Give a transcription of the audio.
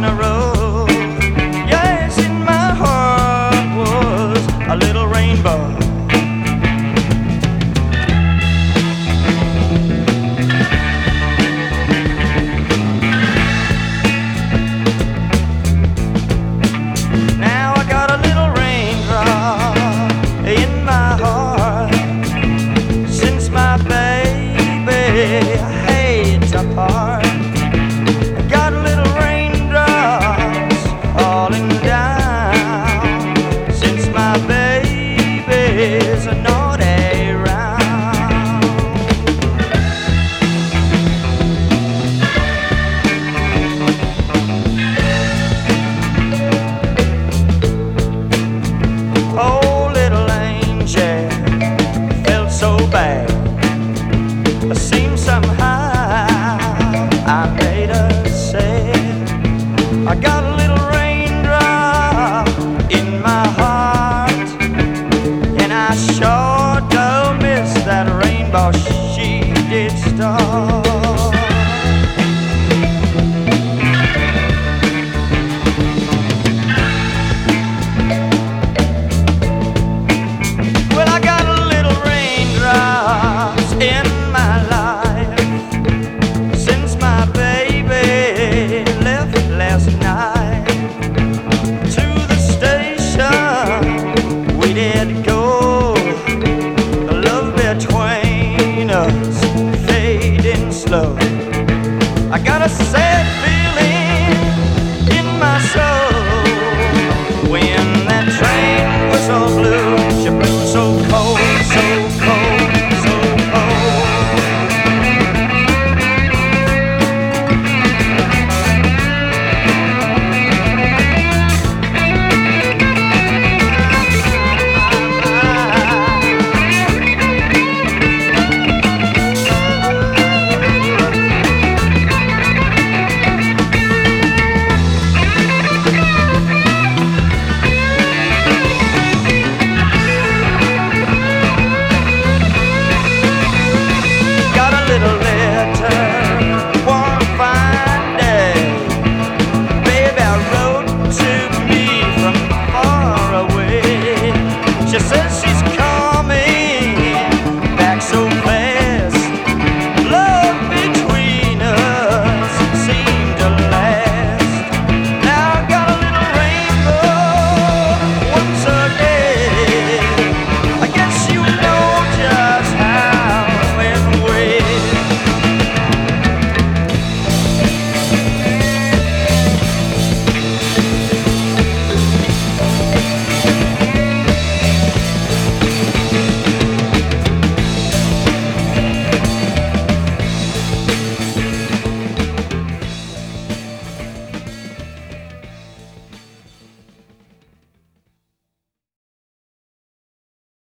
a row. Yes, in my heart was a little rainbow. Now I got a little raindrop in my heart since my baby hates apart. Got little raindrops falling down since my baby's not around. Oh, little angel, felt so bad. It seemed somehow I made her sad. I got